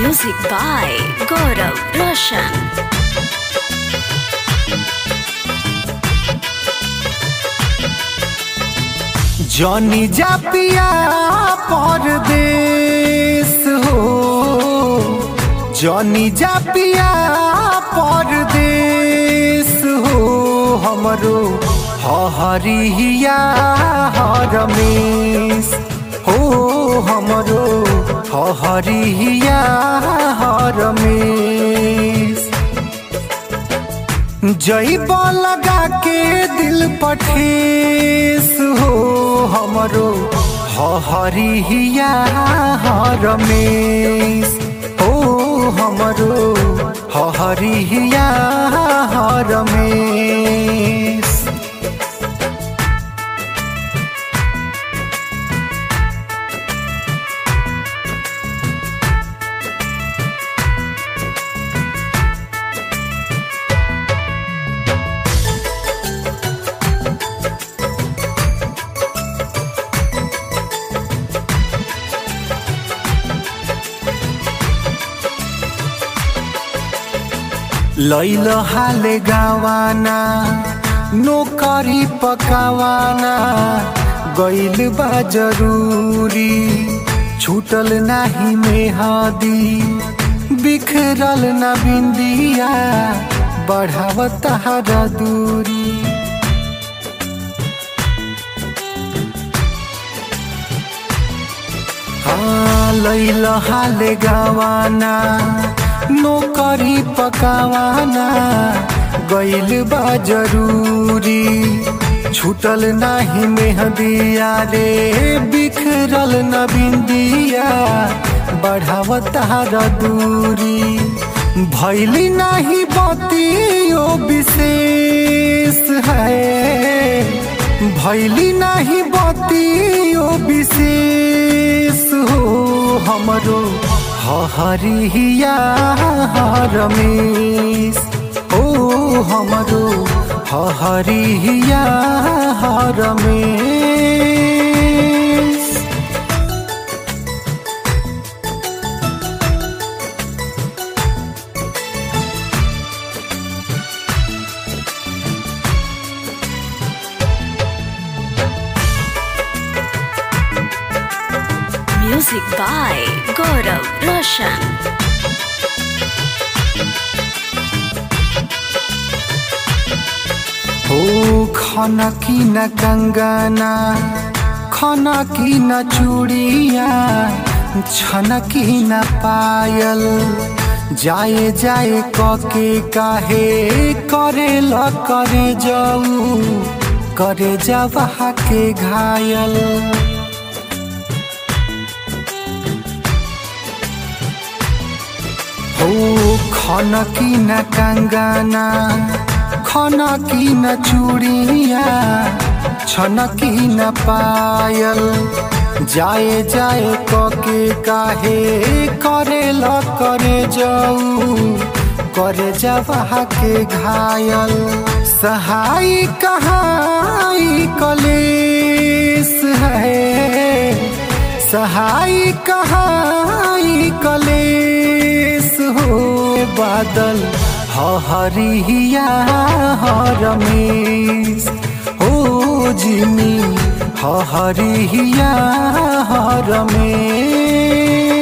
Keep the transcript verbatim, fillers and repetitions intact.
Music by Gaurav Roshan. जॉनी जा पिया परदेस हो, जॉनी जा पिया परदेस हो, हमरो हरिया रमेश हो, हमरो हरिया रमेश। जैब लगा के दिल पठेस हो, हमरो हरिया रमेश हो, हमरो हरिया रमेश। लैल हाले गावाना नौकरी पकावाना, गैल बा जरूरी छूटल नाही मेहदी, बिखरल न बिंदिया बढ़ावत हर दूरी। हाँ लैल हाले गावाना नौकरी पकावाना, गैल बा जरूरी छूटल नाही मेहदिया रे, बिखरल न बिंदिया बढ़ावत हर दूरी। भैली नाही बतियो विशेष है, भैली नाही बतियो विशेष हो, हमरो हरिया रमेश हो, हमरो हरिया Ramesh. Music by Gaurav Roshan. हो खाना की न कंगना, खाना की न चूड़िया, छना की न पायल, जाए जाए कके काहे करे ल करे जाऊ, करे जावा के घायल। हो खाना की न कंगना, खाना की न चूड़िया, छना की न पायल, जाए जाए कके काहे करे ल करे जाऊ, करे जावा के घायल। सहाय कहाई कलेस है, सहाय कहाई कलेस हो, बादल हरिया रमेश हो, जिमी हरिया रमेश।